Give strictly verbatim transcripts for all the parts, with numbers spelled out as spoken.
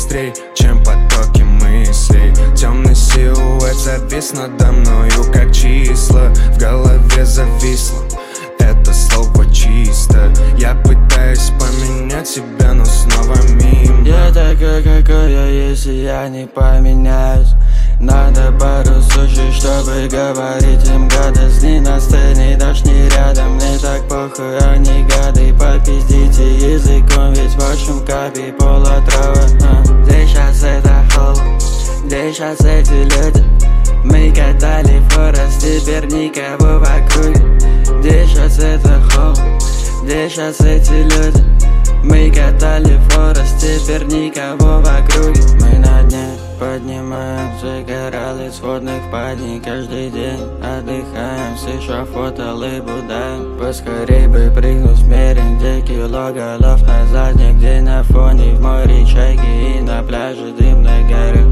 быстрей, чем потоки мыслей. Темный силуэт завис надо мною, как числа. В голове зависло это слово чисто. Я пытаюсь поменять себя, но снова мимо. Я такой, какой я, если я не поменяюсь. Надо пару случаев, чтобы говорить им гадость. Ни на сцене, даже не рядом. Мне так похуй, они гады. Попиздите языком, ведь в общем капи полотрава. а. Где щас это холл? Где щас эти люди? Мы катали форест, теперь никого в округе. Где щас это холл? Где щас эти люди? Мы катали форест, теперь никого в округе. Мы на дне поднимаем загоралый с водных падей. Каждый день отдыхаем, с эшафота лыбудаем. Поскорей бы прыгнуть в мире, где кило голов на задних. Где на фоне в море чайки и на пляже дымной горы.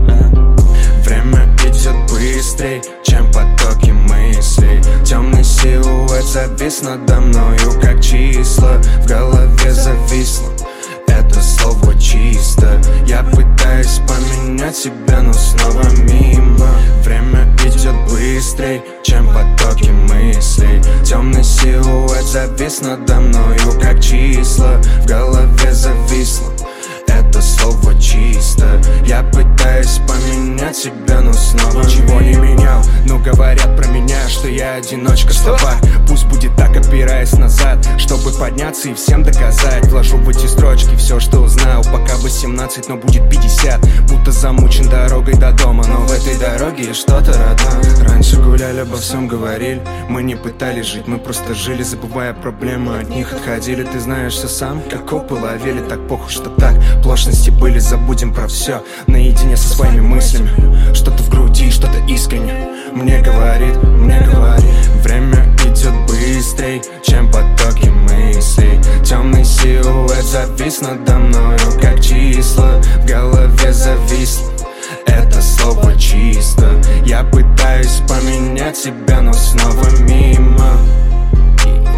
Время идет быстрей, чем потоки мыслей. Темный силуэт завис надо мною, как числа. В голове зависло это слово чисто. Я пытаюсь поменять себя, но снова мимо. Время идет быстрей, чем потоки мыслей. Темный силуэт завис надо мною, как числа. В голове зависло это слово чисто. Я пытаюсь поменять себя, но снова ничего не менял. Но говорят про меня, что я одиночка в словах. Пусть будет так, опираясь назад, чтобы подняться и всем доказать. Вложу в эти строчки все, что узнал. Пока восемнадцать, но будет пятьдесят. Будто замучен дорогой до дома, но в этой дороге есть что-то родное. Раньше гуляли, обо всем говорили. Мы не пытались жить, мы просто жили, забывая проблемы, от них отходили. Ты знаешь все сам, как копы ловили. Так похуй, что так оплошности были, забудем про все. Наедине со своими мыслями. Что-то в груди, что-то искренне мне говорит, мне говорит. Время идет быстрей, чем потоки мыслей. Темный силуэт завис надо мною, как числа. В голове зависло это слово чисто. Я пытаюсь поменять себя, но снова мимо.